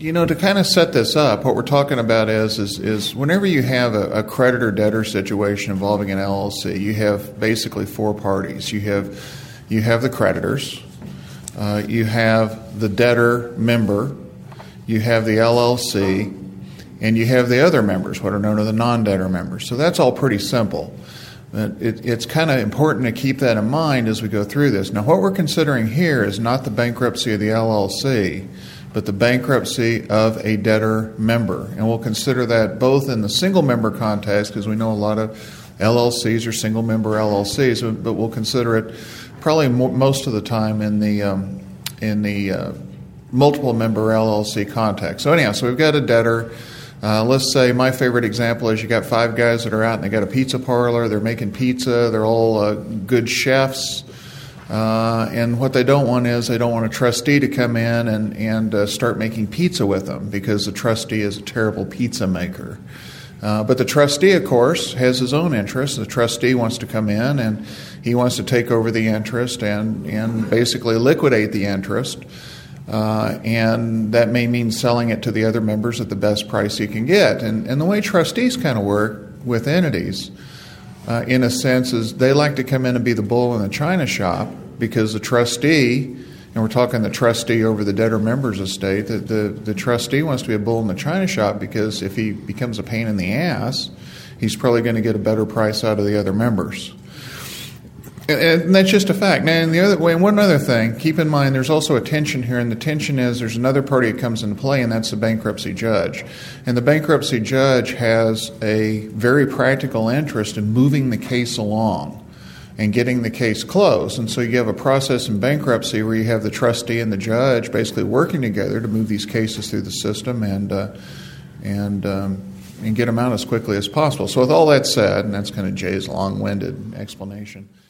To kind of set this up, what we're talking about is whenever you have a creditor-debtor situation involving an LLC, you have basically four parties. You have the creditors, you have the debtor member, you have the LLC, and you have the other members, what are known as the non-debtor members. So that's all pretty simple. But it's kind of important to keep that in mind as we go through this. Now, what we're considering here is not the bankruptcy of the LLC, but the bankruptcy of a debtor member. And we'll consider that both in the single-member context, because we know a lot of LLCs are single-member LLCs, but we'll consider it probably most of the time in the multiple-member LLC context. So anyhow, so we've got a debtor. Let's say my favorite example is you got five guys that are out and they got a pizza parlor. They're making pizza. They're all good chefs. And what they don't want is they don't want a trustee to come in and start making pizza with them because the trustee is a terrible pizza maker. But the trustee, of course, has his own interest. The trustee wants to come in and he wants to take over the interest and basically liquidate the interest. And that may mean selling it to the other members at the best price he can get. And the way trustees kind of work with entities, in a sense, is they like to come in and be the bull in the china shop because the trustee, and we're talking the trustee over the debtor member's estate, the trustee wants to be a bull in the china shop because if he becomes a pain in the ass, he's probably going to get a better price out of the other members. And that's just a fact. Now, and one other thing, keep in mind there's also a tension here, and the tension is there's another party that comes into play, and that's the bankruptcy judge. And the bankruptcy judge has a very practical interest in moving the case along and getting the case closed. And so you have a process in bankruptcy where you have the trustee and the judge basically working together to move these cases through the system and get them out as quickly as possible. So with all that said, and that's kind of Jay's long-winded explanation,